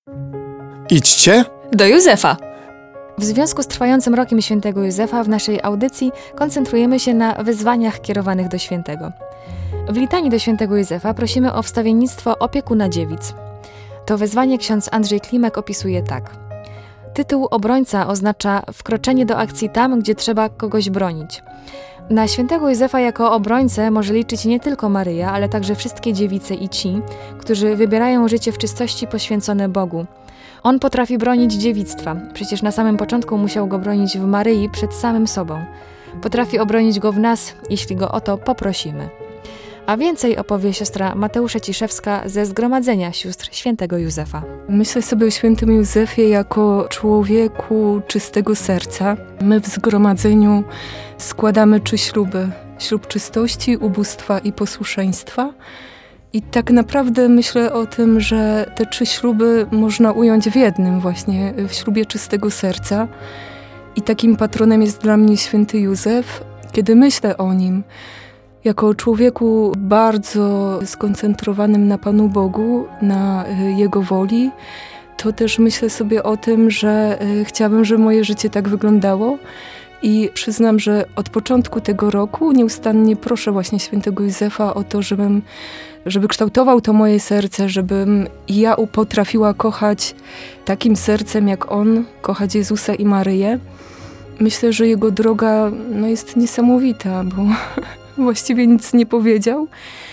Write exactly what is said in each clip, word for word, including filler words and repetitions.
Idźcie do Józefa. W związku z trwającym rokiem świętego Józefa w naszej audycji koncentrujemy się na wezwaniach kierowanych do świętego. W litanii do świętego Józefa prosimy o wstawiennictwo opiekuna dziewic. To wezwanie ksiądz Andrzej Klimek opisuje tak. Tytuł obrońca oznacza wkroczenie do akcji tam, gdzie trzeba kogoś bronić. Na świętego Józefa jako obrońcę może liczyć nie tylko Maryja, ale także wszystkie dziewice i ci, którzy wybierają życie w czystości poświęcone Bogu. On potrafi bronić dziewictwa, przecież na samym początku musiał go bronić w Maryi przed samym sobą. Potrafi obronić go w nas, jeśli go o to poprosimy. A więcej opowie siostra Mateusza Ciszewska ze Zgromadzenia Sióstr Świętego Józefa. Myślę sobie o świętym Józefie jako człowieku czystego serca. My w zgromadzeniu składamy trzy śluby. Ślub czystości, ubóstwa i posłuszeństwa. I tak naprawdę myślę o tym, że te trzy śluby można ująć w jednym właśnie, w ślubie czystego serca. I takim patronem jest dla mnie święty Józef. Kiedy myślę o nim, jako człowieku bardzo skoncentrowanym na Panu Bogu, na Jego woli, to też myślę sobie o tym, że chciałabym, żeby moje życie tak wyglądało. I przyznam, że od początku tego roku nieustannie proszę właśnie świętego Józefa o to, żebym, żeby kształtował to moje serce, żebym ja potrafiła kochać takim sercem jak On, kochać Jezusa i Maryję. Myślę, że Jego droga no, jest niesamowita, bo właściwie nic nie powiedział,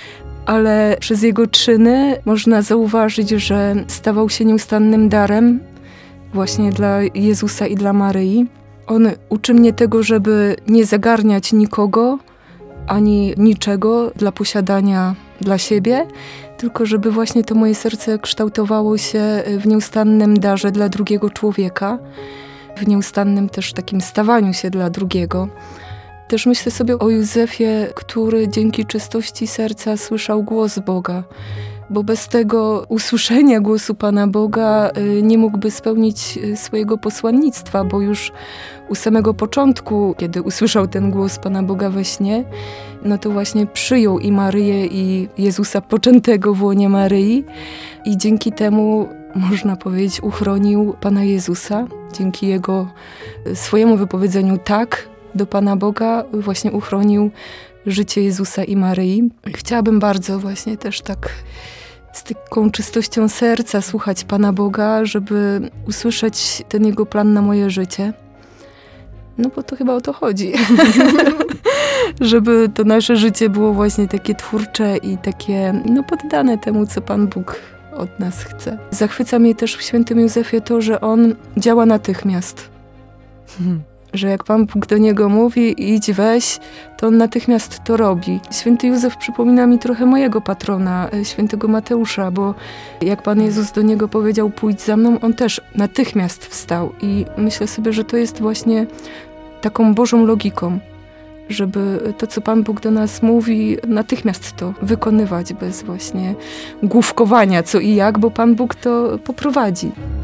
ale przez Jego czyny można zauważyć, że stawał się nieustannym darem właśnie dla Jezusa i dla Maryi. On uczy mnie tego, żeby nie zagarniać nikogo, ani niczego dla posiadania dla siebie, tylko żeby właśnie to moje serce kształtowało się w nieustannym darze dla drugiego człowieka, w nieustannym też takim stawaniu się dla drugiego. Też myślę sobie o Józefie, który dzięki czystości serca słyszał głos Boga, bo bez tego usłyszenia głosu Pana Boga nie mógłby spełnić swojego posłannictwa, bo już u samego początku, kiedy usłyszał ten głos Pana Boga we śnie, no to właśnie przyjął i Maryję, i Jezusa poczętego w łonie Maryi i dzięki temu, można powiedzieć, uchronił Pana Jezusa. Dzięki Jego swojemu wypowiedzeniu tak do Pana Boga właśnie uchronił życie Jezusa i Maryi. Chciałabym bardzo właśnie też tak z taką czystością serca słuchać Pana Boga, żeby usłyszeć ten Jego plan na moje życie. No bo to chyba o to chodzi. Żeby to nasze życie było właśnie takie twórcze i takie no, poddane temu, co Pan Bóg od nas chce. Zachwyca mnie też w świętym Józefie to, że on działa natychmiast. Hmm. Że jak Pan Bóg do niego mówi, idź, weź, to on natychmiast to robi. Święty Józef przypomina mi trochę mojego patrona, świętego Mateusza, bo jak Pan Jezus do niego powiedział, pójdź za mną, on też natychmiast wstał. I myślę sobie, że to jest właśnie taką Bożą logiką, żeby to, co Pan Bóg do nas mówi, natychmiast to wykonywać bez właśnie główkowania co i jak, bo Pan Bóg to poprowadzi.